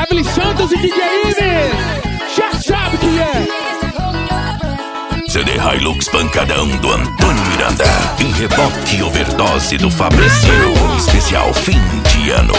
Evelyn Santos e DJ Ives, já sabe que é. CD Hilux pancadão do Antônio Miranda e reboque overdose do Fabrício. Especial fim de ano.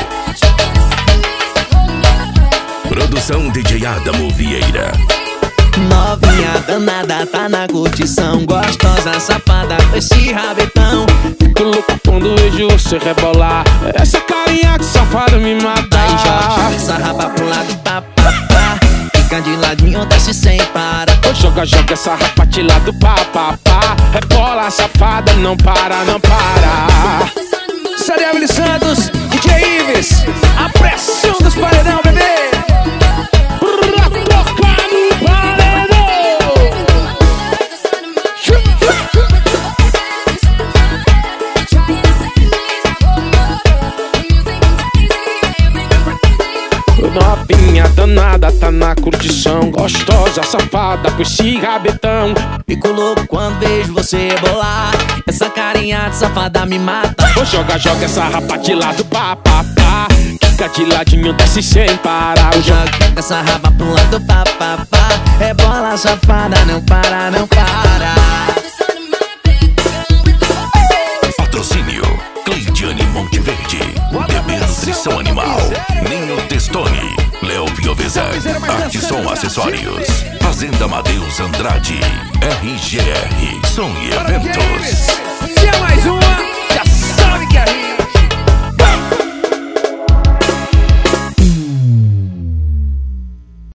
Produção DJ Adamo Vieira. Novinha danada, tá na curtição, gostosa, safada, com esse rabetão. Fico louco quando vejo você rebolar, essa carinha que safada me mata. Aí joga essa raba pro lado, pá, pá, pá. Fica de ladinho, desce sem parar. Joga essa rapa de lado, pá, pá, pá. Rebola, safada, não para, não para. Série Evelyn Santos, DJ Ives, a pressão dos paredão, bebê. Novinha danada, tá na curtição, gostosa, safada, com esse rabetão. Fico louco quando vejo você rebolar, essa carinha de safada me mata. Joga essa rapa de lado, pá, pá, pá. Fica de ladinho, desce sem parar. Joga essa raba pro lado, pá, pá, pá. Rebola, safada, não para, não para. Patrocínio Cleidiane Monteverde, Bebê Nutrição Animal, Ninho Testoni, Léo Pioveza, Artisson Acessórios, Fazenda Amadeus Andrade, RGR, Som e Eventos. Se é mais uma, já sabe que é